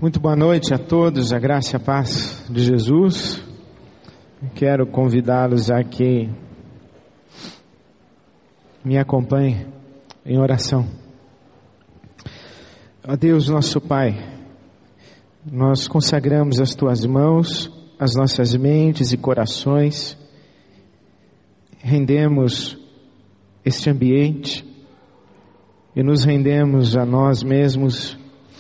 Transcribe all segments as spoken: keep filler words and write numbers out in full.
Muito boa noite a todos, a graça e a paz de Jesus. Quero convidá-los a que me acompanhem em oração. Ó Deus, nosso Pai, nós consagramos as Tuas mãos, as nossas mentes e corações, rendemos este ambiente e nos rendemos a nós mesmos,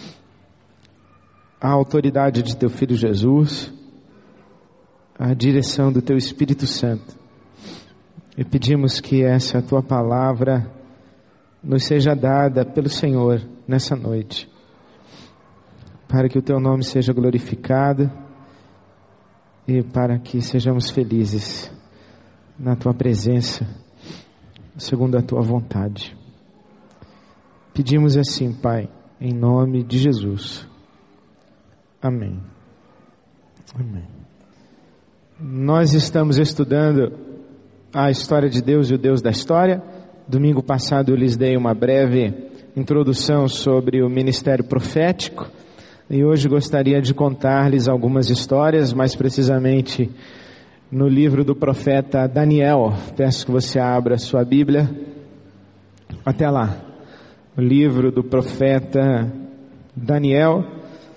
a autoridade de Teu Filho Jesus, a direção do Teu Espírito Santo. E pedimos que essa Tua palavra nos seja dada pelo Senhor nessa noite, para que o Teu nome seja glorificado e para que sejamos felizes na Tua presença, segundo a Tua vontade. Pedimos assim, Pai, em nome de Jesus. Amém. Amém. Nós estamos estudando a história de Deus e o Deus da história. Domingo passado eu lhes dei uma breve introdução sobre o ministério profético. E hoje gostaria de contar-lhes algumas histórias, mais precisamente no livro do profeta Daniel. Peço que você abra a sua Bíblia até lá. O livro do profeta Daniel.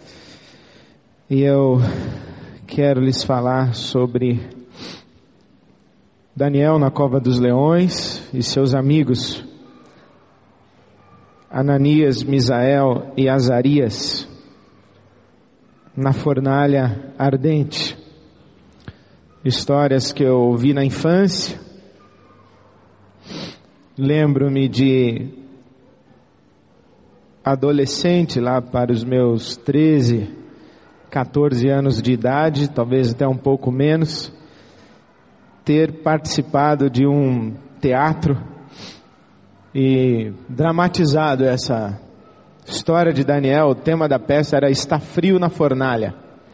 E eu quero lhes falar sobre Daniel na cova dos leões e seus amigos Ananias, Misael e Azarias na fornalha ardente. Histórias que eu ouvi na infância. Lembro-me de adolescente, lá para os meus treze, quatorze anos de idade, talvez até um pouco menos, ter participado de um teatro e dramatizado essa história de Daniel. O tema da peça era Está Frio na Fornalha.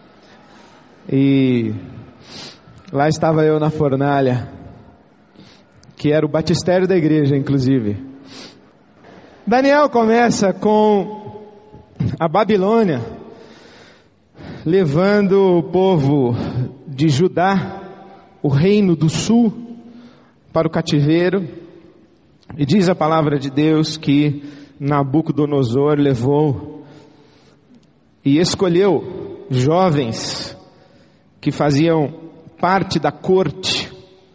E lá estava eu na fornalha, que era o batistério da igreja, inclusive. Daniel começa com a Babilônia levando o povo de Judá, o reino do sul, para o cativeiro. E diz a palavra de Deus que Nabucodonosor levou e escolheu jovens que faziam parte da corte,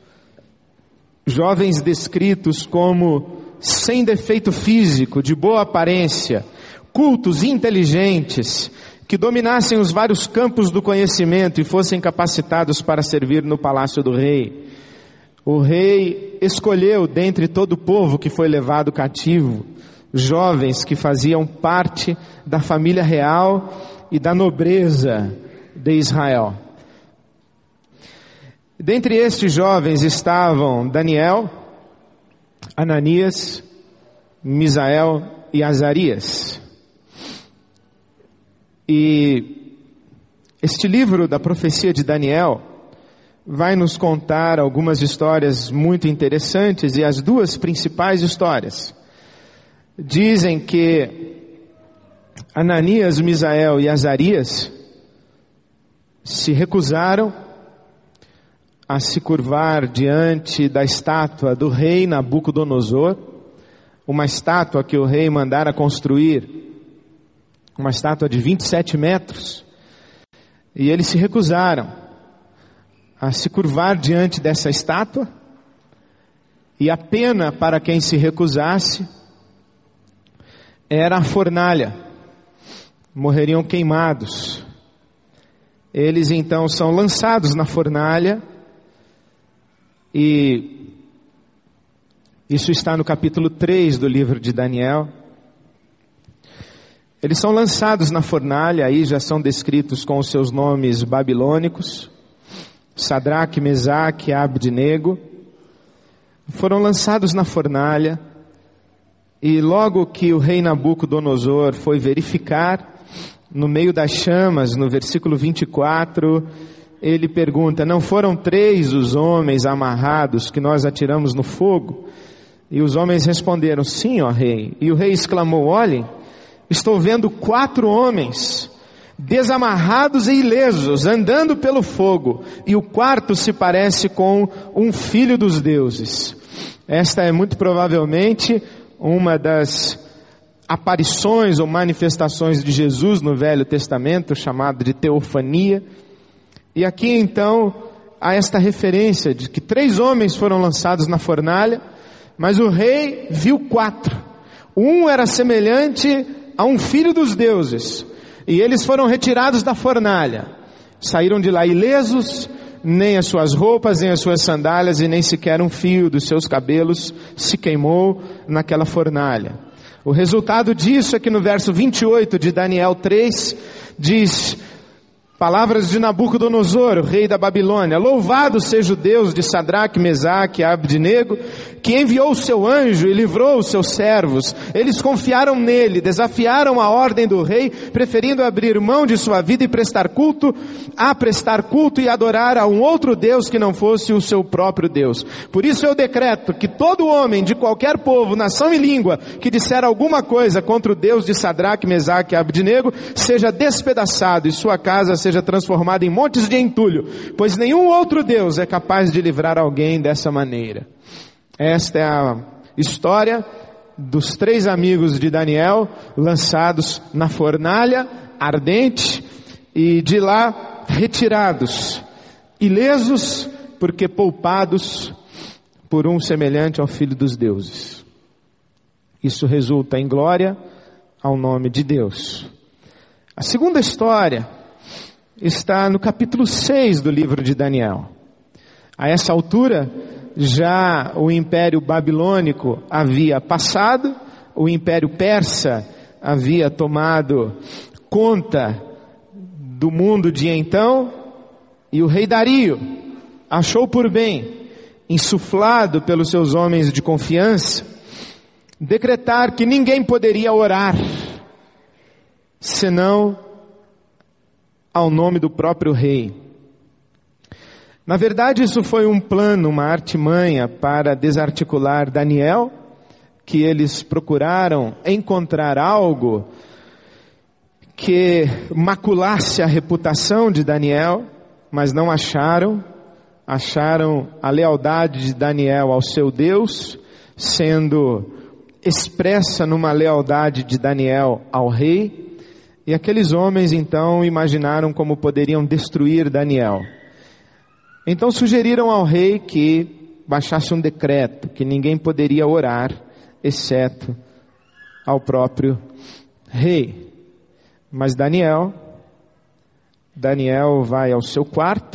jovens descritos como sem defeito físico, de boa aparência, cultos, inteligentes, que dominassem os vários campos do conhecimento e fossem capacitados para servir no palácio do rei. O rei escolheu dentre todo o povo que foi levado cativo, jovens que faziam parte da família real e da nobreza de Israel. Dentre estes jovens estavam Daniel, Ananias, Misael e Azarias. E este livro da profecia de Daniel vai nos contar algumas histórias muito interessantes, e as duas principais histórias dizem que Ananias, Misael e Azarias se recusaram a se curvar diante da estátua do rei Nabucodonosor, uma estátua que o rei mandara construir, uma estátua de vinte e sete metros, e eles se recusaram a se curvar diante dessa estátua, e a pena para quem se recusasse era a fornalha, morreriam queimados. Eles então são lançados na fornalha, e isso está no capítulo três do livro de Daniel. Eles são lançados na fornalha, aí já são descritos com os seus nomes babilônicos, Sadraque, Mesaque e Abdenego. Foram lançados na fornalha, e logo que o rei Nabucodonosor foi verificar, no meio das chamas, no versículo vinte e quatro, ele pergunta: não foram três os homens amarrados que nós atiramos no fogo? E os homens responderam: sim, ó rei. E o rei exclamou: olhem, estou vendo quatro homens desamarrados e ilesos, andando pelo fogo. E o quarto se parece com um filho dos deuses. Esta é muito provavelmente uma das aparições ou manifestações de Jesus no Velho Testamento, chamada de teofania. E aqui então há esta referência de que três homens foram lançados na fornalha, mas o rei viu quatro. Um era semelhante a um filho dos deuses, e eles foram retirados da fornalha. Saíram de lá ilesos, nem as suas roupas, nem as suas sandálias, e nem sequer um fio dos seus cabelos se queimou naquela fornalha. O resultado disso é que no verso vinte e oito de Daniel três, diz: palavras de Nabucodonosor, o rei da Babilônia: louvado seja o Deus de Sadraque, Mesaque e Abdenego, que enviou o seu anjo e livrou os seus servos. Eles confiaram nele, desafiaram a ordem do rei, preferindo abrir mão de sua vida e prestar culto, a prestar culto e adorar a um outro Deus que não fosse o seu próprio Deus. Por isso eu decreto que todo homem de qualquer povo, nação e língua, que disser alguma coisa contra o Deus de Sadraque, Mesaque e Abdenego, seja despedaçado e sua casa seja seja transformado em montes de entulho, pois nenhum outro Deus é capaz de livrar alguém dessa maneira. Esta é a história dos três amigos de Daniel, lançados na fornalha ardente, e de lá retirados, ilesos, porque poupados por um semelhante ao Filho dos deuses. Isso resulta em glória ao nome de Deus. A segunda história está no capítulo seis do livro de Daniel. A essa altura, já o Império Babilônico havia passado, o Império Persa havia tomado conta do mundo de então, e o rei Dario achou por bem, insuflado pelos seus homens de confiança, decretar que ninguém poderia orar, senão ao nome do próprio rei. Na verdade, isso foi um plano, uma artimanha para desarticular Daniel, que eles procuraram encontrar algo que maculasse a reputação de Daniel, mas não acharam. Acharam a lealdade de Daniel ao seu Deus, sendo expressa numa lealdade de Daniel ao rei. E aqueles homens então imaginaram como poderiam destruir Daniel. Então sugeriram ao rei que baixasse um decreto, que ninguém poderia orar, exceto ao próprio rei. Mas Daniel, Daniel vai ao seu quarto,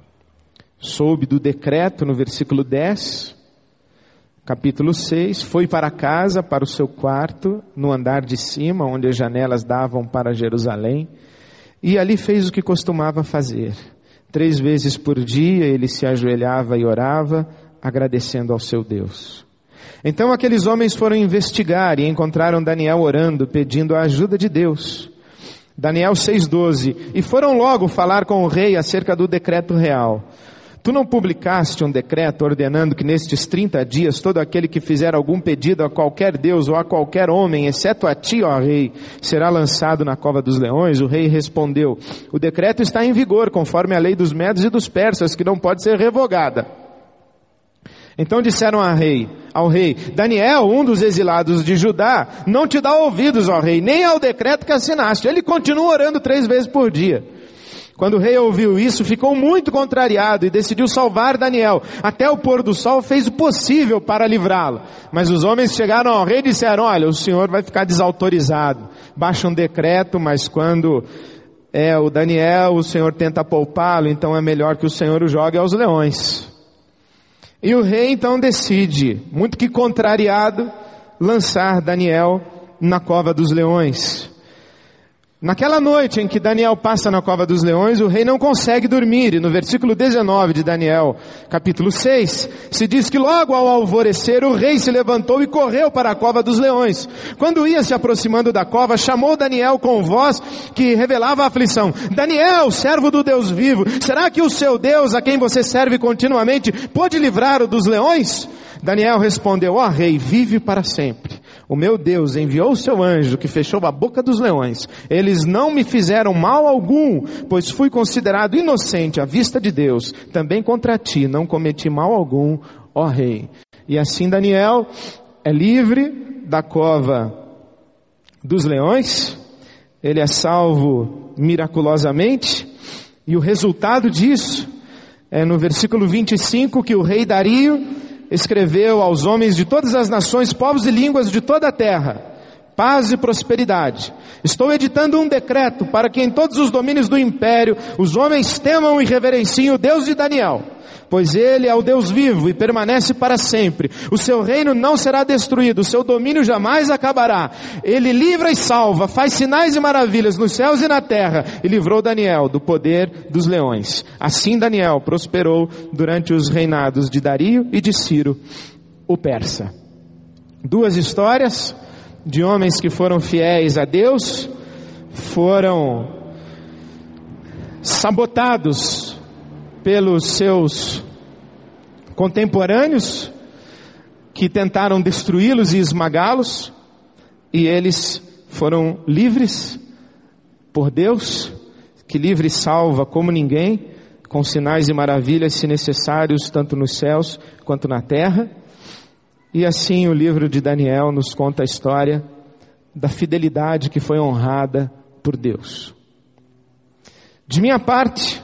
soube do decreto no versículo dez, capítulo seis, foi para casa, para o seu quarto, no andar de cima, onde as janelas davam para Jerusalém, e ali fez o que costumava fazer. Três vezes por dia ele se ajoelhava e orava, agradecendo ao seu Deus. Então aqueles homens foram investigar e encontraram Daniel orando, pedindo a ajuda de Deus. Daniel seis, doze, e foram logo falar com o rei acerca do decreto real. Tu não publicaste um decreto ordenando que nestes trinta dias todo aquele que fizer algum pedido a qualquer Deus ou a qualquer homem, exceto a ti, ó rei, será lançado na cova dos leões? O rei respondeu: o decreto está em vigor, conforme a lei dos medos e dos persas, que não pode ser revogada. Então disseram ao rei, ao rei, Daniel, um dos exilados de Judá, não te dá ouvidos, ó rei, nem ao decreto que assinaste. Ele continua orando três vezes por dia. Quando o rei ouviu isso, ficou muito contrariado e decidiu salvar Daniel. Até o pôr do sol fez o possível para livrá-lo. Mas os homens chegaram ao rei e disseram: olha, o senhor vai ficar desautorizado. Baixa um decreto, mas quando é o Daniel, o senhor tenta poupá-lo, então é melhor que o senhor o jogue aos leões. E o rei então decide, muito que contrariado, lançar Daniel na cova dos leões. Naquela noite em que Daniel passa na cova dos leões, o rei não consegue dormir. E no versículo dezenove de Daniel, capítulo seis, se diz que logo ao alvorecer o rei se levantou e correu para a cova dos leões. Quando ia se aproximando da cova, chamou Daniel com voz que revelava a aflição: Daniel, servo do Deus vivo, será que o seu Deus, a quem você serve continuamente, pode livrar-o dos leões? Daniel respondeu: ó rei, vive para sempre. O meu Deus enviou o seu anjo que fechou a boca dos leões. Eles não me fizeram mal algum, pois fui considerado inocente à vista de Deus. Também contra ti não cometi mal algum, ó rei. E assim Daniel é livre da cova dos leões. Ele é salvo miraculosamente. E o resultado disso é no versículo vinte e cinco que o rei Dario escreveu aos homens de todas as nações, povos e línguas de toda a terra: paz e prosperidade. Estou editando um decreto para que em todos os domínios do império os homens temam e reverenciem o Deus de Daniel, pois ele é o Deus vivo e permanece para sempre. O seu reino não será destruído, o seu domínio jamais acabará. Ele livra e salva, faz sinais e maravilhas nos céus e na terra, e livrou Daniel do poder dos leões. Assim Daniel prosperou durante os reinados de Dario e de Ciro, o persa. Duas histórias de homens que foram fiéis a Deus, foram sabotados pelos seus contemporâneos, que tentaram destruí-los e esmagá-los, e eles foram livres por Deus, que livre e salva como ninguém, com sinais e maravilhas se necessários, tanto nos céus quanto na terra. E assim o livro de Daniel nos conta a história da fidelidade que foi honrada por Deus. De minha parte,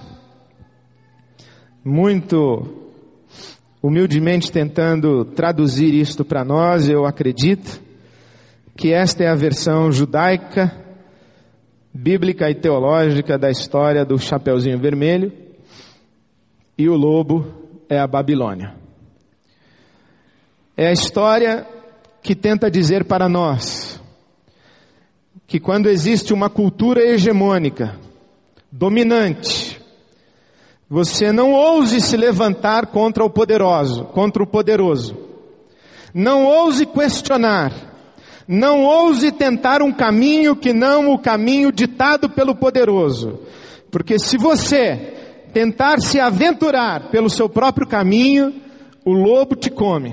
muito humildemente tentando traduzir isto para nós, eu acredito que esta é a versão judaica, bíblica e teológica da história do Chapeuzinho Vermelho, e o lobo é a Babilônia. É a história que tenta dizer para nós que quando existe uma cultura hegemônica, dominante, você não ouse se levantar contra o poderoso, contra o poderoso. Não ouse questionar. Não ouse tentar um caminho que não o caminho ditado pelo poderoso. Porque se você tentar se aventurar pelo seu próprio caminho, o lobo te come.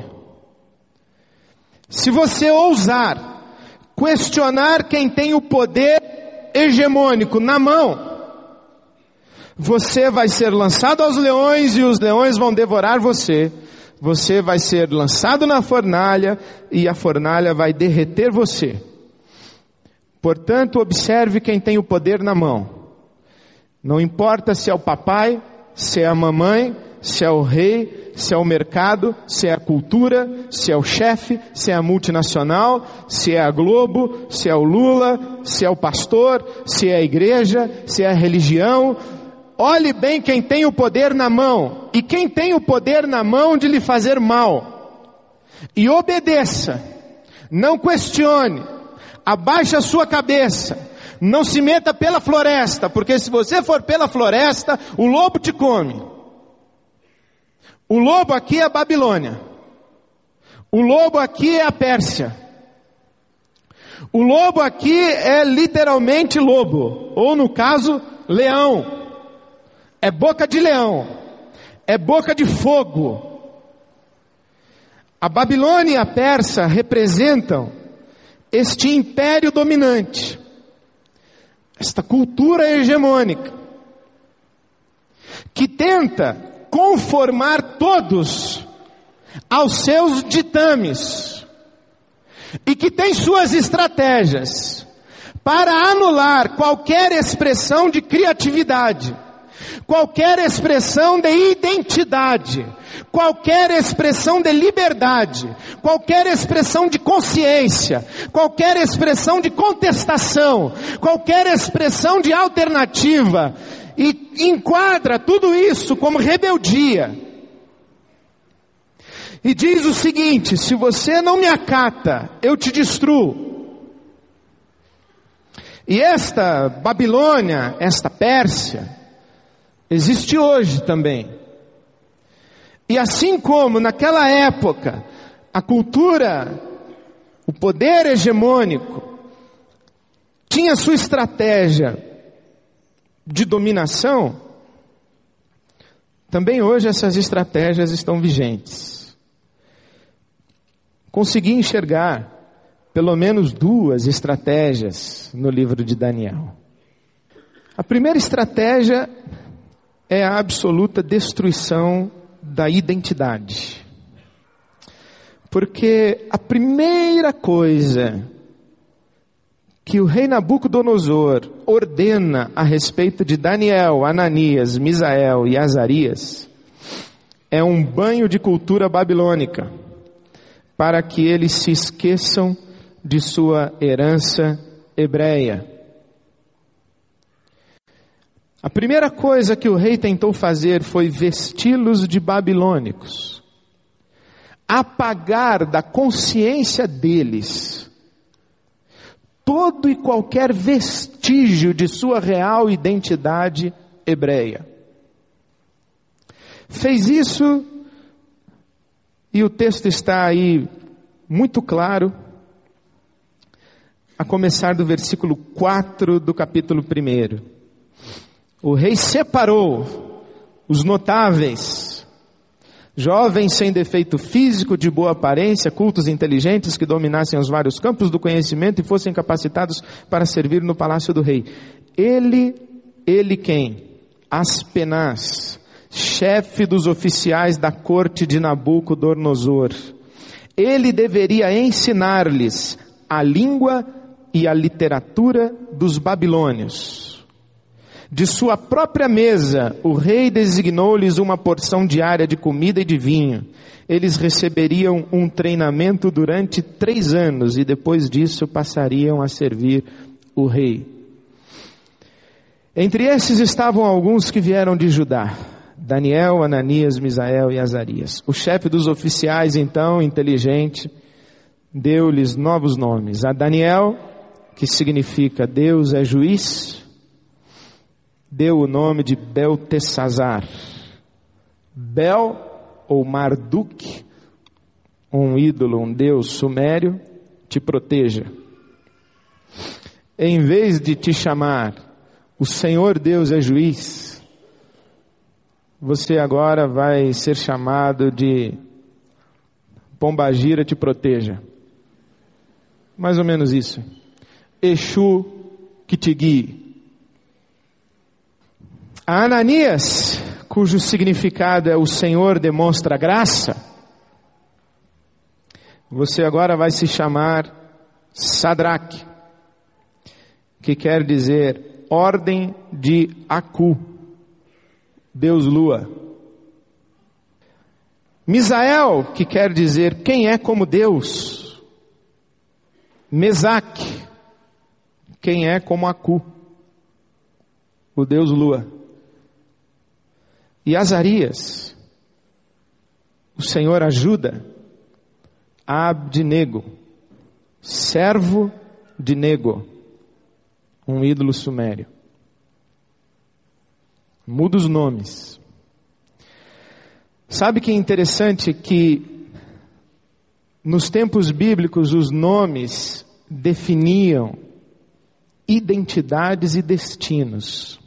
Se você ousar questionar quem tem o poder hegemônico na mão, você vai ser lançado aos leões e os leões vão devorar você. Você vai ser lançado na fornalha e a fornalha vai derreter você. Portanto, observe quem tem o poder na mão. Não importa se é o papai, se é a mamãe, se é o rei, se é o mercado, se é a cultura, se é o chefe, se é a multinacional, se é a Globo, se é o Lula, se é o pastor, se é a igreja, se é a religião. Olhe bem quem tem o poder na mão, e quem tem o poder na mão de lhe fazer mal. E obedeça, não questione, abaixe a sua cabeça, não se meta pela floresta, porque se você for pela floresta, o lobo te come. O lobo aqui é a Babilônia. O lobo aqui é a Pérsia. O lobo aqui é literalmente lobo, ou no caso, leão. É boca de leão, é boca de fogo. A Babilônia e a Pérsia representam este império dominante, esta cultura hegemônica, que tenta conformar todos aos seus ditames, e que tem suas estratégias para anular qualquer expressão de criatividade, qualquer expressão de identidade, qualquer expressão de liberdade, qualquer expressão de consciência, qualquer expressão de contestação, qualquer expressão de alternativa, e enquadra tudo isso como rebeldia. E diz o seguinte: se você não me acata, eu te destruo. E esta Babilônia, esta Pérsia, existe hoje também. E assim como naquela época, a cultura, o poder hegemônico, tinha sua estratégia de dominação, também hoje essas estratégias estão vigentes. Consegui enxergar pelo menos duas estratégias no livro de Daniel. A primeira estratégia é a absoluta destruição da identidade. Porque a primeira coisa que o rei Nabucodonosor ordena a respeito de Daniel, Ananias, Misael e Azarias é um banho de cultura babilônica, para que eles se esqueçam de sua herança hebreia. A primeira coisa que o rei tentou fazer foi vesti-los de babilônicos, apagar da consciência deles todo e qualquer vestígio de sua real identidade hebreia. Fez isso, e o texto está aí muito claro, a começar do versículo quatro do capítulo um. O rei separou os notáveis, jovens sem defeito físico, de boa aparência, cultos inteligentes, que dominassem os vários campos do conhecimento e fossem capacitados para servir no palácio do rei. Ele, ele quem? Aspenaz, chefe dos oficiais da corte de Nabucodonosor. Ele deveria ensinar-lhes a língua e a literatura dos babilônios. De sua própria mesa, o rei designou-lhes uma porção diária de comida e de vinho. Eles receberiam um treinamento durante três anos e depois disso passariam a servir o rei. Entre esses estavam alguns que vieram de Judá: Daniel, Ananias, Misael e Azarias. O chefe dos oficiais, então, inteligente, deu-lhes novos nomes. A Daniel, que significa Deus é juiz, deu o nome de Beltesazar. Bel, ou Marduk, um ídolo, um deus sumério, te proteja. Em vez de te chamar o Senhor Deus é juiz, você agora vai ser chamado de Pombagira te proteja. Mais ou menos isso. Exu que te guie. A Ananias, cujo significado é o Senhor demonstra graça, você agora vai se chamar Sadraque, que quer dizer ordem de Acu, Deus Lua. Misael, que quer dizer quem é como Deus. Mesaque, quem é como Acu, o Deus Lua. E Azarias, o Senhor ajuda, Abdinego, servo de Nego, um ídolo sumério. Muda os nomes. Sabe que é interessante que nos tempos bíblicos os nomes definiam identidades e destinos.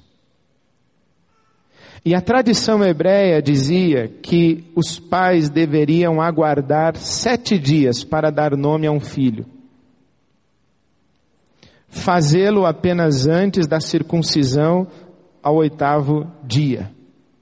E a tradição hebreia dizia que os pais deveriam aguardar sete dias para dar nome a um filho. Fazê-lo apenas antes da circuncisão ao oitavo dia.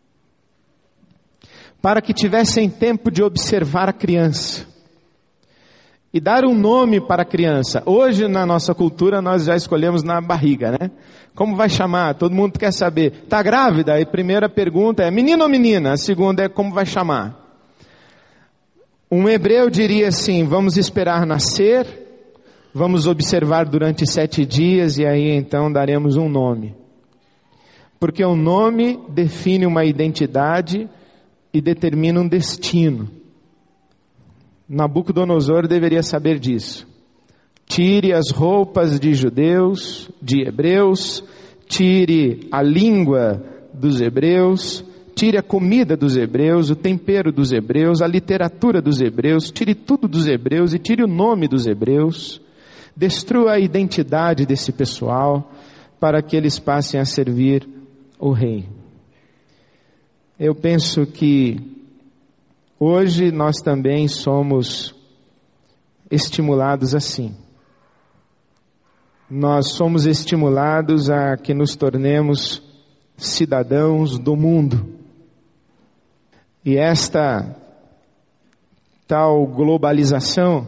Para que tivessem tempo de observar a criança. E dar um nome para a criança. Hoje na nossa cultura nós já escolhemos na barriga, né? Como vai chamar? Todo mundo quer saber. Está grávida? A primeira pergunta é menino ou menina? A segunda é como vai chamar? Um hebreu diria assim: vamos esperar nascer, vamos observar durante sete dias e aí então daremos um nome. Porque o nome define uma identidade e determina um destino. Nabucodonosor deveria saber disso. Tire as roupas de judeus, de hebreus, tire a língua dos hebreus, tire a comida dos hebreus, o tempero dos hebreus, a literatura dos hebreus, tire tudo dos hebreus e tire o nome dos hebreus. Destrua a identidade desse pessoal para que eles passem a servir o rei. Eu penso que hoje nós também somos estimulados assim. nós somos estimulados a que nos tornemos cidadãos do mundo. E esta tal globalização,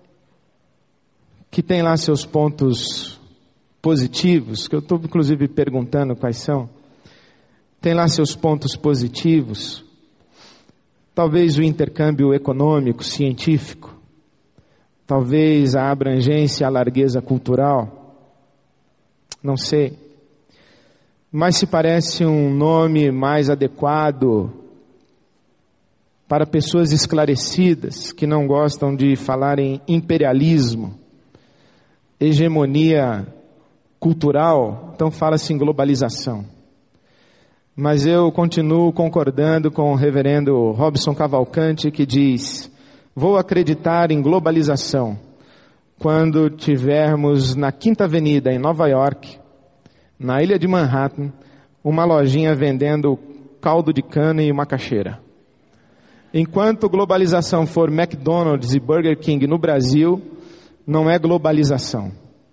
que tem lá seus pontos positivos, que eu estou inclusive perguntando quais são, tem lá seus pontos positivos, talvez o intercâmbio econômico, científico, talvez a abrangência, a largueza cultural, não sei, mas se parece um nome mais adequado para pessoas esclarecidas, que não gostam de falar em imperialismo, hegemonia cultural, então fala-se em globalização. Mas eu continuo concordando com o reverendo Robson Cavalcante, que diz: vou acreditar em globalização quando tivermos na Quinta Avenida, em Nova York, na ilha de Manhattan, uma lojinha vendendo caldo de cana e macaxeira. Enquanto globalização for McDonald's e Burger King no Brasil, não é globalização.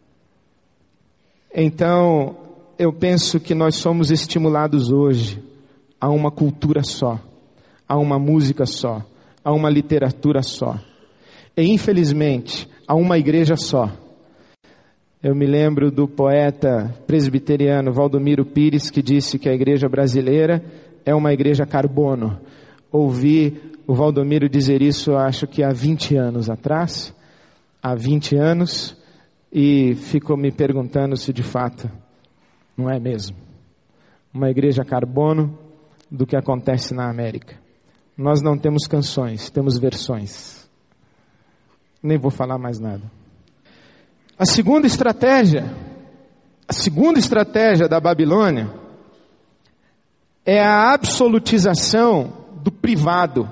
Então, eu penso que nós somos estimulados hoje a uma cultura só, a uma música só, a uma literatura só. E, infelizmente, a uma igreja só. Eu me lembro do poeta presbiteriano Valdomiro Pires, que disse que a igreja brasileira é uma igreja carbono. Ouvi o Valdomiro dizer isso, acho que há vinte anos atrás, há vinte anos, e ficou me perguntando se de fato não é mesmo uma igreja carbono do que acontece na América. Nós não temos canções, temos versões. Nem vou falar mais nada. A segunda estratégia, a segunda estratégia da Babilônia é a absolutização do privado.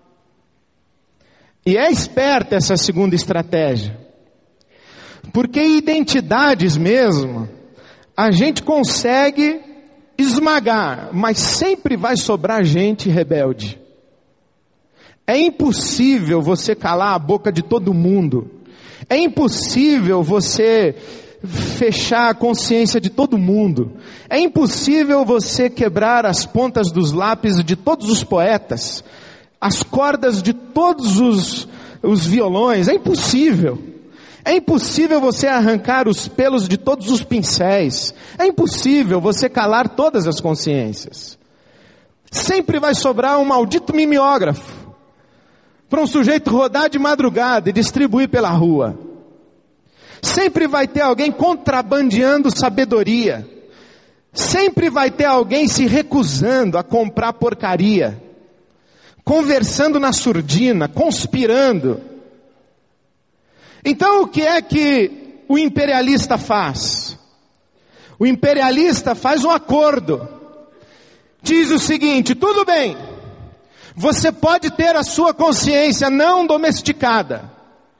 E é esperta essa segunda estratégia, porque identidades mesmo a gente consegue esmagar, mas sempre vai sobrar gente rebelde. É impossível você calar a boca de todo mundo. É impossível você fechar a consciência de todo mundo. É impossível você quebrar as pontas dos lápis de todos os poetas, as cordas de todos os, os violões. É impossível. É impossível você arrancar os pelos de todos os pincéis. É impossível você calar todas as consciências. Sempre vai sobrar um maldito mimeógrafo para um sujeito rodar de madrugada e distribuir pela rua. Sempre vai ter alguém contrabandeando sabedoria. Sempre vai ter alguém se recusando a comprar porcaria, conversando na surdina, conspirando. Então o que é que o imperialista faz? O imperialista faz um acordo. Diz o seguinte: tudo bem, você pode ter a sua consciência não domesticada,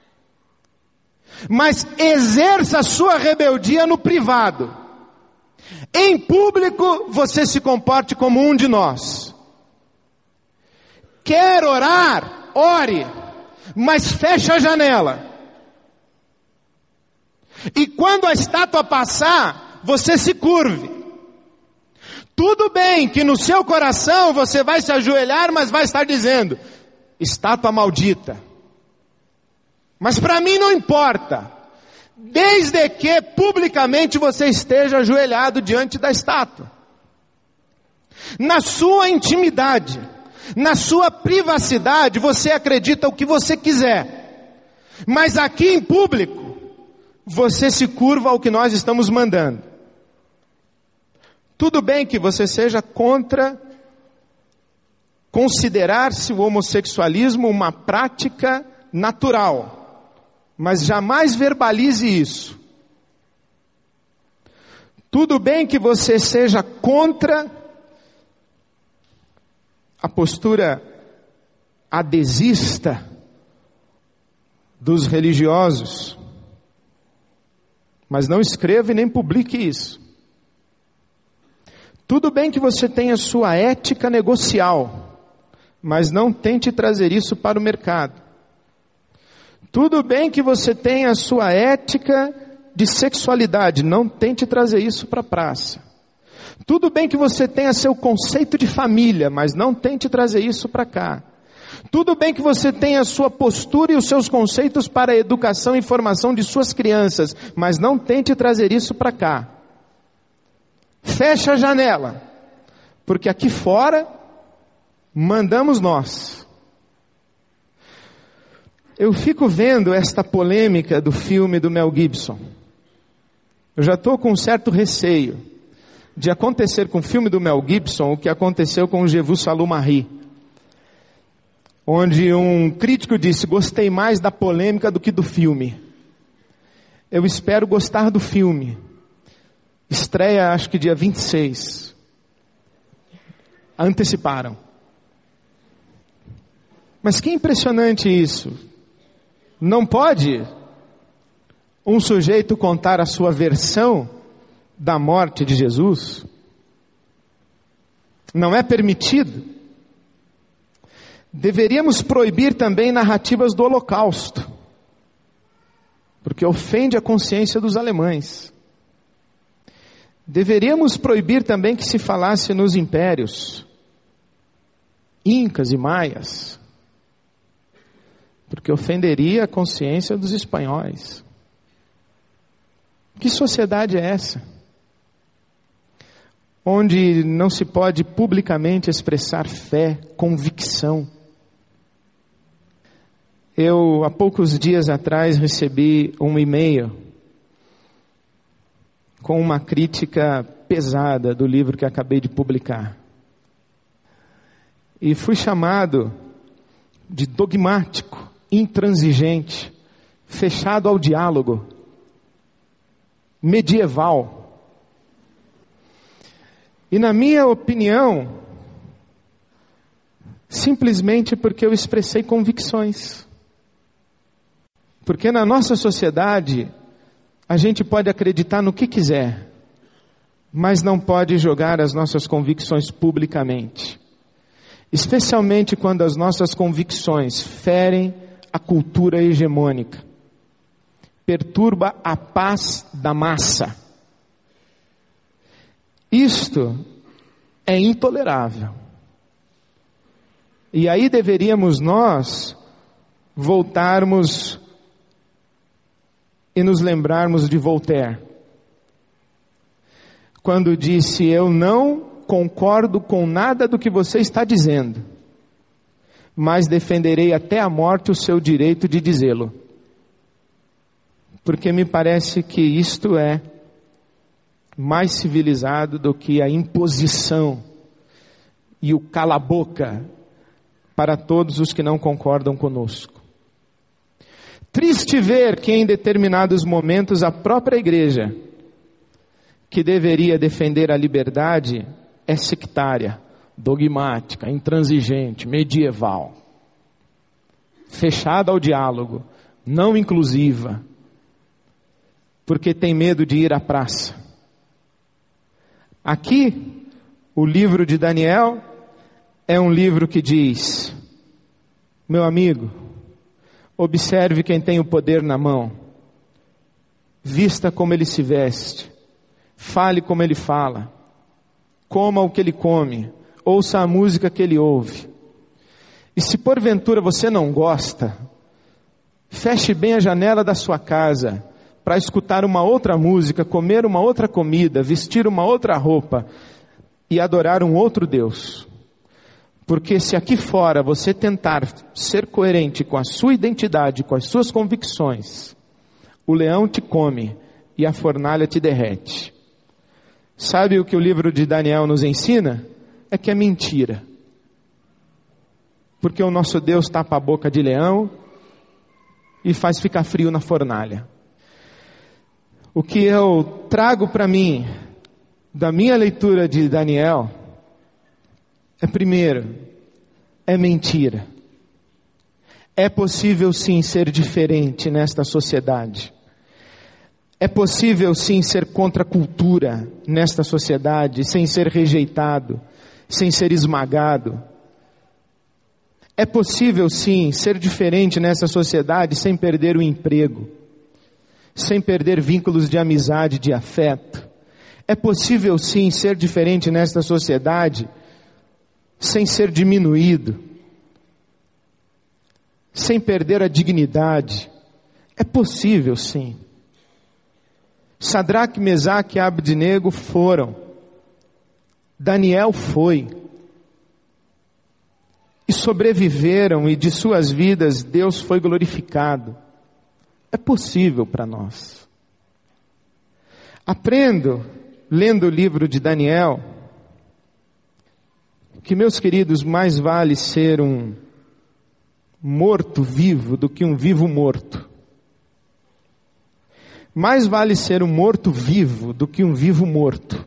mas exerça a sua rebeldia no privado. Em público, você se comporte como um de nós. Quer orar? Ore, mas feche a janela. E quando a estátua passar, você se curve. Tudo bem que no seu coração você vai se ajoelhar, mas vai estar dizendo: estátua maldita. Mas para mim não importa, desde que publicamente você esteja ajoelhado diante da estátua. Na sua intimidade, na sua privacidade, você acredita o que você quiser. Mas aqui em público, você se curva ao que nós estamos mandando. Tudo bem que você seja contra considerar-se o homossexualismo uma prática natural, mas jamais verbalize isso. Tudo bem que você seja contra a postura adesista dos religiosos, mas não escreva e nem publique isso. Tudo bem que você tenha sua ética negocial, mas não tente trazer isso para o mercado. Tudo bem que você tenha a sua ética de sexualidade, não tente trazer isso para a praça. Tudo bem que você tenha seu conceito de família, mas não tente trazer isso para cá. Tudo bem que você tenha a sua postura e os seus conceitos para a educação e formação de suas crianças, mas não tente trazer isso para cá. Fecha a janela, porque aqui fora mandamos nós. Eu fico vendo esta polêmica do filme do Mel Gibson. Eu já estou com um certo receio de acontecer com o filme do Mel Gibson o que aconteceu com o Je vous salue Marie, onde um crítico disse: gostei mais da polêmica do que do filme. Eu espero gostar do filme. Estreia acho que dia vinte e seis. Anteciparam. Mas que impressionante isso. Não pode um sujeito contar a sua versão da morte de Jesus? Não é permitido. Deveríamos proibir também narrativas do Holocausto, porque ofende a consciência dos alemães. Deveríamos proibir também que se falasse nos impérios, incas e maias, porque ofenderia a consciência dos espanhóis. Que sociedade é essa? Onde não se pode publicamente expressar fé, convicção. Eu, há poucos dias atrás, recebi um e-mail com uma crítica pesada do livro que acabei de publicar. E fui chamado de dogmático, intransigente, fechado ao diálogo, medieval. E na minha opinião, simplesmente porque eu expressei convicções. Porque na nossa sociedade, a gente pode acreditar no que quiser, mas não pode jogar as nossas convicções publicamente. Especialmente quando as nossas convicções ferem a cultura hegemônica, perturba a paz da massa. Isto é intolerável. E aí deveríamos nós voltarmos e nos lembrarmos de Voltaire, quando disse: eu não concordo com nada do que você está dizendo, mas defenderei até a morte o seu direito de dizê-lo. Porque me parece que isto é mais civilizado do que a imposição e o cala-boca para todos os que não concordam conosco. Triste ver que em determinados momentos a própria igreja, que deveria defender a liberdade, é sectária, dogmática, intransigente, medieval, fechada ao diálogo, não inclusiva, porque tem medo de ir à praça. Aqui, o livro de Daniel é um livro que diz: meu amigo, observe quem tem o poder na mão, vista como ele se veste, fale como ele fala, coma o que ele come, ouça a música que ele ouve. E se porventura você não gosta, feche bem a janela da sua casa para escutar uma outra música, comer uma outra comida, vestir uma outra roupa e adorar um outro Deus. Porque se aqui fora você tentar ser coerente com a sua identidade, com as suas convicções, o leão te come e a fornalha te derrete. Sabe o que o livro de Daniel nos ensina? É que é mentira. Porque o nosso Deus tapa a boca de leão e faz ficar frio na fornalha. O que eu trago para mim, da minha leitura de Daniel, é primeiro, é mentira. É possível sim ser diferente nesta sociedade. É possível sim ser contra a cultura nesta sociedade, sem ser rejeitado, sem ser esmagado. É possível sim ser diferente nessa sociedade sem perder o emprego, sem perder vínculos de amizade, de afeto. É possível sim ser diferente nesta sociedade, sem ser diminuído, sem perder a dignidade. É possível sim. Sadraque, Mesaque e Abdenego foram. Daniel foi. E sobreviveram, e de suas vidas Deus foi glorificado. É possível para nós. Aprendo, lendo o livro de Daniel, que, meus queridos, mais vale ser um morto vivo do que um vivo morto. Mais vale ser um morto vivo do que um vivo morto.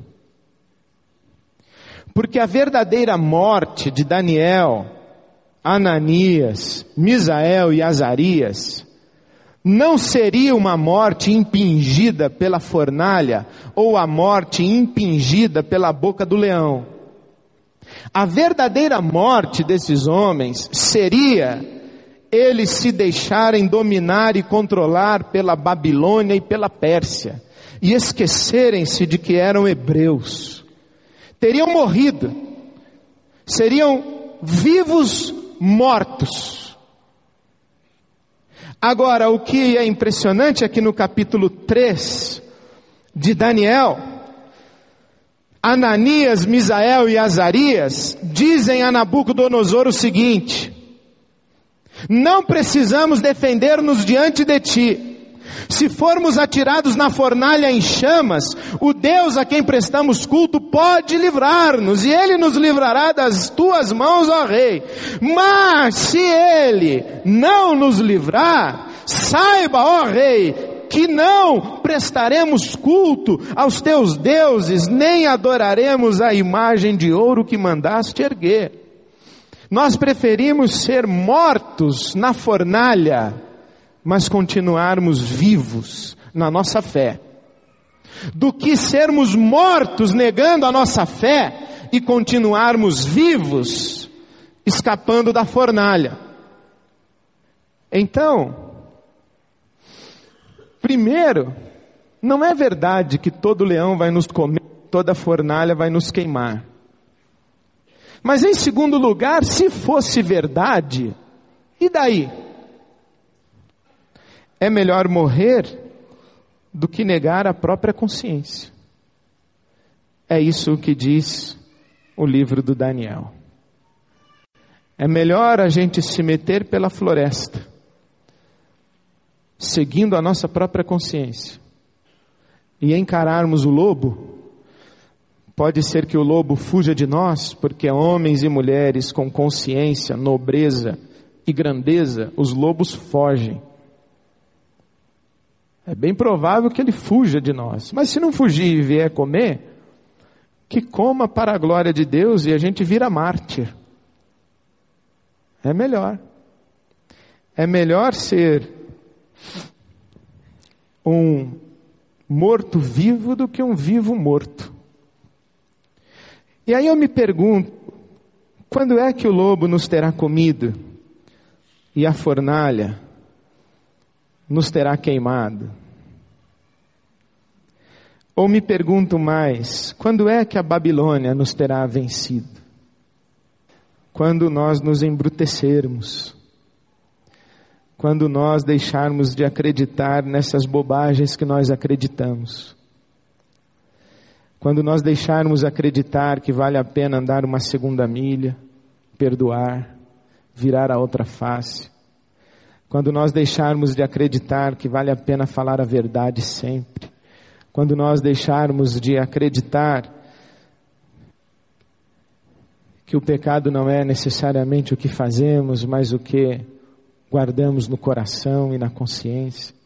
Porque a verdadeira morte de Daniel, Ananias, Misael e Azarias não seria uma morte impingida pela fornalha ou a morte impingida pela boca do leão. A verdadeira morte desses homens seria eles se deixarem dominar e controlar pela Babilônia e pela Pérsia e esquecerem-se de que eram hebreus. Teriam morrido, seriam vivos mortos. Agora, o que é impressionante é que no capítulo três de Daniel, Ananias, Misael e Azarias dizem a Nabucodonosor o seguinte: não precisamos defender-nos diante de ti. Se formos atirados na fornalha em chamas, o Deus a quem prestamos culto pode livrar-nos, e Ele nos livrará das tuas mãos, ó Rei. Mas se Ele não nos livrar, saiba, ó Rei, que não prestaremos culto aos teus deuses, nem adoraremos a imagem de ouro que mandaste erguer. Nós preferimos ser mortos na fornalha, mas continuarmos vivos na nossa fé, do que sermos mortos negando a nossa fé e continuarmos vivos escapando da fornalha. Então, primeiro, não é verdade que todo leão vai nos comer, toda fornalha vai nos queimar. Mas em segundo lugar, se fosse verdade, e daí? É melhor morrer do que negar a própria consciência. É isso que diz o livro do Daniel. É melhor a gente se meter pela floresta, seguindo a nossa própria consciência, e encararmos o lobo. Pode ser que o lobo fuja de nós, porque homens e mulheres com consciência, nobreza e grandeza, os lobos fogem. É bem provável que ele fuja de nós. Mas se não fugir e vier comer, que coma para a glória de Deus e a gente vira mártir. É melhor. É melhor ser um morto vivo do que um vivo morto. E aí eu me pergunto, quando é que o lobo nos terá comido e a fornalha nos terá queimado? Ou me pergunto mais, quando é que a Babilônia nos terá vencido? Quando nós nos embrutecermos, quando nós deixarmos de acreditar nessas bobagens que nós acreditamos, quando nós deixarmos acreditar que vale a pena andar uma segunda milha, perdoar, virar a outra face, quando nós deixarmos de acreditar que vale a pena falar a verdade sempre, quando nós deixarmos de acreditar que o pecado não é necessariamente o que fazemos, mas o que guardamos no coração e na consciência,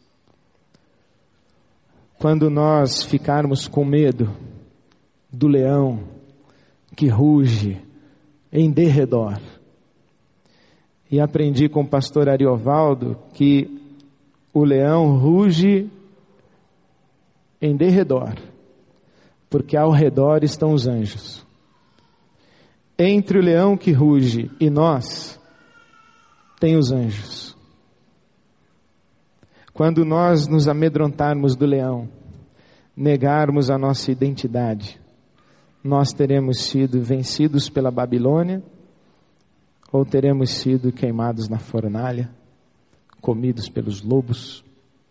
quando nós ficarmos com medo do leão que ruge em derredor. E aprendi com o pastor Ariovaldo que o leão ruge em derredor, porque ao redor estão os anjos. Entre o leão que ruge e nós, tem os anjos. Quando nós nos amedrontarmos do leão, negarmos a nossa identidade, nós teremos sido vencidos pela Babilônia ou teremos sido queimados na fornalha, comidos pelos lobos?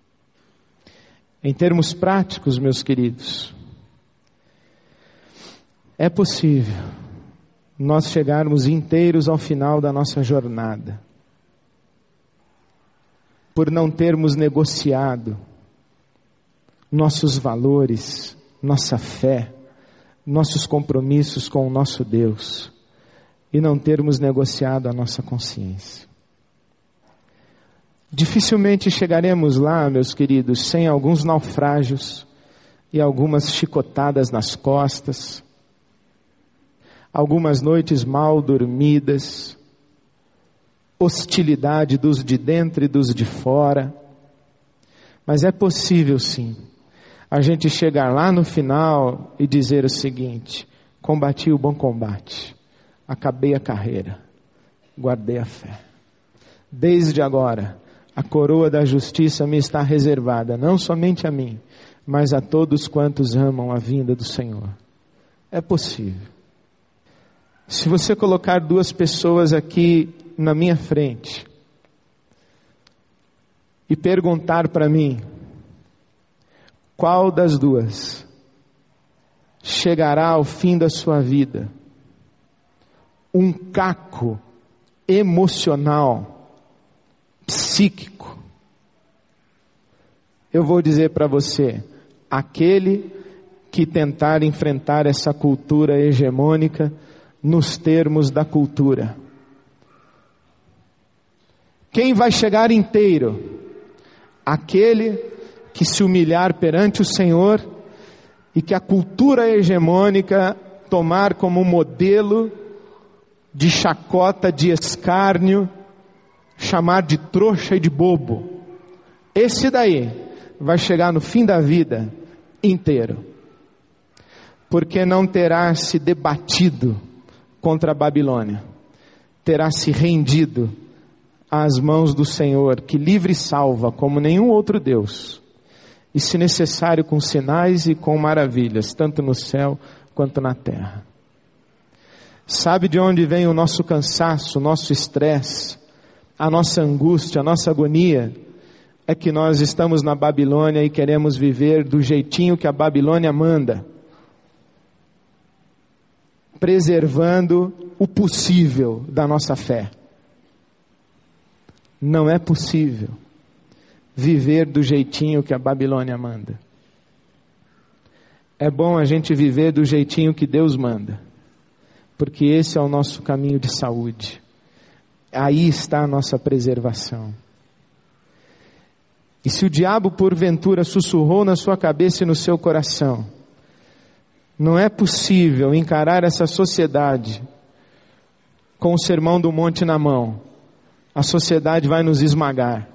Em termos práticos, meus queridos, é possível nós chegarmos inteiros ao final da nossa jornada, por não termos negociado nossos valores, nossa fé, nossos compromissos com o nosso Deus, e não termos negociado a nossa consciência. Dificilmente chegaremos lá, meus queridos, sem alguns naufrágios e algumas chicotadas nas costas, algumas noites mal dormidas, hostilidade dos de dentro e dos de fora. Mas é possível sim, a gente chegar lá no final e dizer o seguinte: combati o bom combate, acabei a carreira, guardei a fé. Desde agora, a coroa da justiça me está reservada, não somente a mim, mas a todos quantos amam a vinda do Senhor. É possível. Se você colocar duas pessoas aqui na minha frente e perguntar para mim, qual das duas chegará ao fim da sua vida um caco emocional, psíquico, eu vou dizer para você: aquele que tentar enfrentar essa cultura hegemônica nos termos da cultura. Quem vai chegar inteiro? Aquele que se humilhar perante o Senhor e que a cultura hegemônica tomar como modelo de chacota, de escárnio, chamar de trouxa e de bobo. Esse daí vai chegar no fim da vida inteiro, porque não terá se debatido contra a Babilônia, terá se rendido às mãos do Senhor, que livre e salva como nenhum outro Deus, e se necessário com sinais e com maravilhas, tanto no céu quanto na terra. Sabe de onde vem o nosso cansaço, o nosso estresse, a nossa angústia, a nossa agonia? É que nós estamos na Babilônia e queremos viver do jeitinho que a Babilônia manda, preservando o possível da nossa fé. Não é possível viver do jeitinho que a Babilônia manda. É bom a gente viver do jeitinho que Deus manda, porque esse é o nosso caminho de saúde. Aí está a nossa preservação. E se o diabo porventura sussurrou na sua cabeça e no seu coração: não é possível encarar essa sociedade com o sermão do monte na mão, a sociedade vai nos esmagar.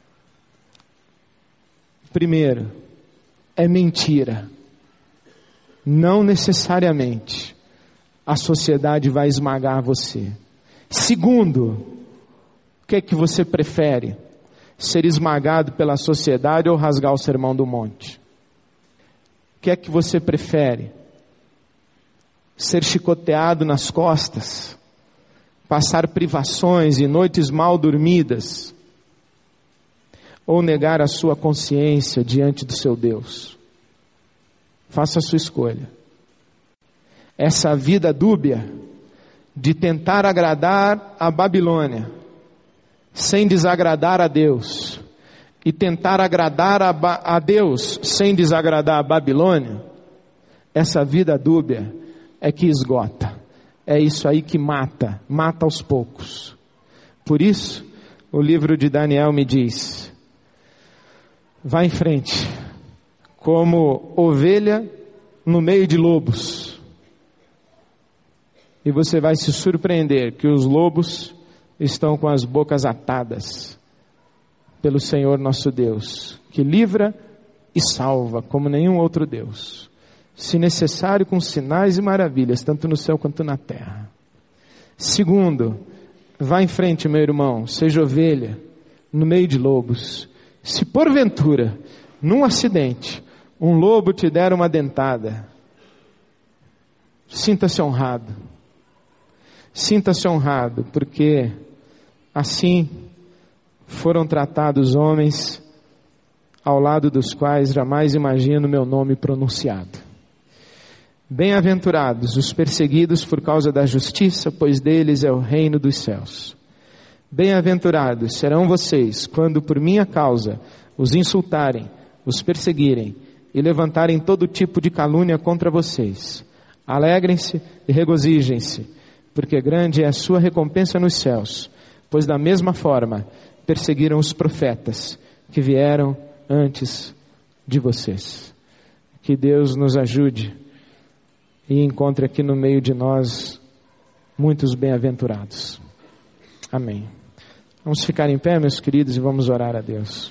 Primeiro, é mentira. Não necessariamente a sociedade vai esmagar você. Segundo, o que é que você prefere? Ser esmagado pela sociedade ou rasgar o sermão do monte? O que é que você prefere? Ser chicoteado nas costas, passar privações e noites mal dormidas, ou negar a sua consciência diante do seu Deus? Faça a sua escolha. Essa vida dúbia de tentar agradar a Babilônia, sem desagradar a Deus, e tentar agradar a, ba- a Deus sem desagradar a Babilônia, essa vida dúbia é que esgota. É isso aí que mata, mata aos poucos. Por isso, o livro de Daniel me diz: vá em frente, como ovelha no meio de lobos. E você vai se surpreender que os lobos estão com as bocas atadas pelo Senhor nosso Deus, que livra e salva como nenhum outro Deus, se necessário com sinais e maravilhas, tanto no céu quanto na terra. Segundo, vá em frente, meu irmão, seja ovelha no meio de lobos, Se porventura, num acidente, um lobo te der uma dentada, sinta-se honrado. Sinta-se honrado, porque assim foram tratados homens ao lado dos quais jamais imagino meu nome pronunciado. Bem-aventurados os perseguidos por causa da justiça, pois deles é o reino dos céus. Bem-aventurados serão vocês, quando por minha causa os insultarem, os perseguirem e levantarem todo tipo de calúnia contra vocês. Alegrem-se e regozijem-se, porque grande é a sua recompensa nos céus, pois da mesma forma perseguiram os profetas que vieram antes de vocês. Que Deus nos ajude e encontre aqui no meio de nós muitos bem-aventurados. Amém. Vamos ficar em pé, meus queridos, e vamos orar a Deus.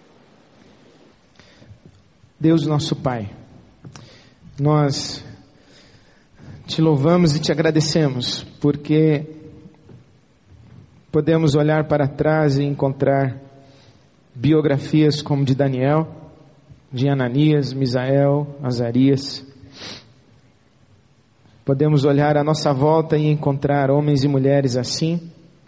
Deus nosso Pai, nós te louvamos e te agradecemos, porque podemos olhar para trás e encontrar biografias como de Daniel, de Ananias, Misael, Azarias. Podemos olhar à nossa volta e encontrar homens e mulheres assim.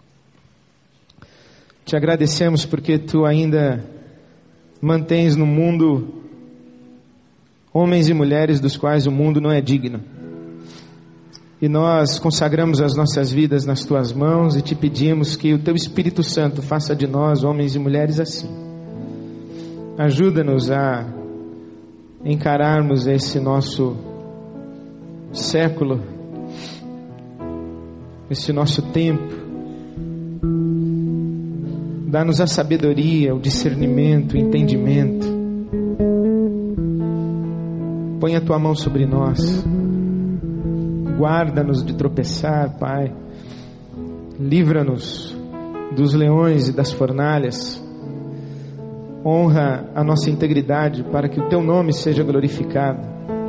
Te agradecemos porque tu ainda mantens no mundo homens e mulheres dos quais o mundo não é digno. E nós consagramos as nossas vidas nas tuas mãos e te pedimos que o teu Espírito Santo faça de nós homens e mulheres assim. Ajuda-nos a encararmos esse nosso século, esse nosso tempo. Dá-nos a sabedoria, o discernimento, o entendimento. Põe a tua mão sobre nós. Guarda-nos de tropeçar, Pai. Livra-nos dos leões e das fornalhas. Honra a nossa integridade para que o teu nome seja glorificado,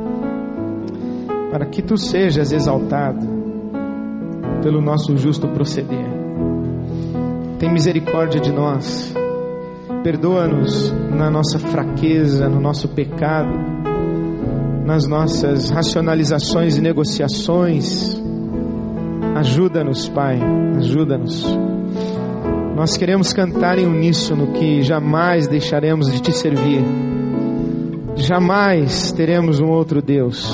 para que tu sejas exaltado pelo nosso justo proceder. Tem misericórdia de nós. Perdoa-nos na nossa fraqueza, no nosso pecado, nas nossas racionalizações e negociações. Ajuda-nos, Pai, ajuda-nos. Nós queremos cantar em uníssono que jamais deixaremos de te servir. Jamais teremos um outro Deus.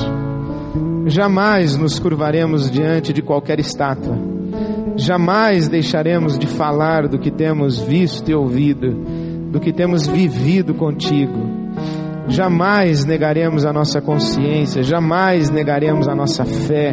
Jamais nos curvaremos diante de qualquer estátua. Jamais deixaremos de falar do que temos visto e ouvido, do que temos vivido contigo. Jamais negaremos a nossa consciência, jamais negaremos a nossa fé,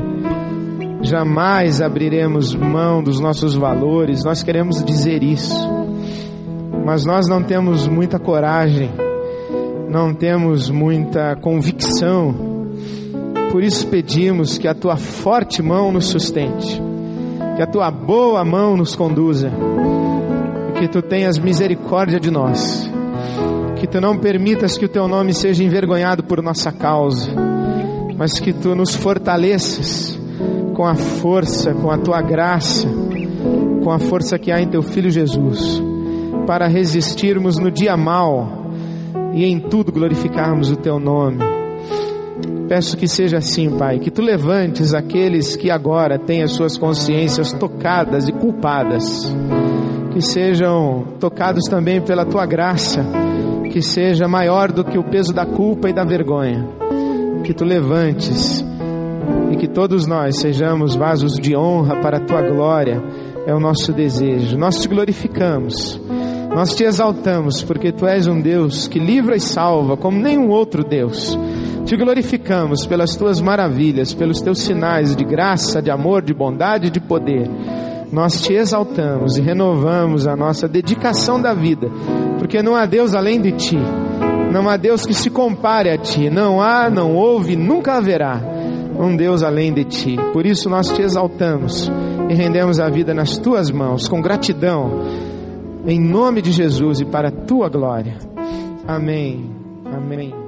jamais abriremos mão dos nossos valores. Nós queremos dizer isso, mas nós não temos muita coragem, não temos muita convicção. Por isso pedimos que a tua forte mão nos sustente, que a tua boa mão nos conduza, e que tu tenhas misericórdia de nós, que tu não permitas que o teu nome seja envergonhado por nossa causa, mas que tu nos fortaleças com a força, com a tua graça, com a força que há em teu Filho Jesus, para resistirmos no dia mau e em tudo glorificarmos o teu nome. Peço que seja assim, Pai, que tu levantes aqueles que agora têm as suas consciências tocadas e culpadas, que sejam tocados também pela tua graça, que seja maior do que o peso da culpa e da vergonha. Que tu levantes e que todos nós sejamos vasos de honra para a tua glória, é o nosso desejo. Nós te glorificamos, nós te exaltamos, porque tu és um Deus que livra e salva como nenhum outro Deus. Te glorificamos pelas tuas maravilhas, pelos teus sinais de graça, de amor, de bondade e de poder. Nós te exaltamos e renovamos a nossa dedicação da vida, porque não há Deus além de ti, não há Deus que se compare a ti, não há, não houve, nunca haverá um Deus além de ti. Por isso nós te exaltamos e rendemos a vida nas tuas mãos, com gratidão, em nome de Jesus e para a tua glória. Amém, amém.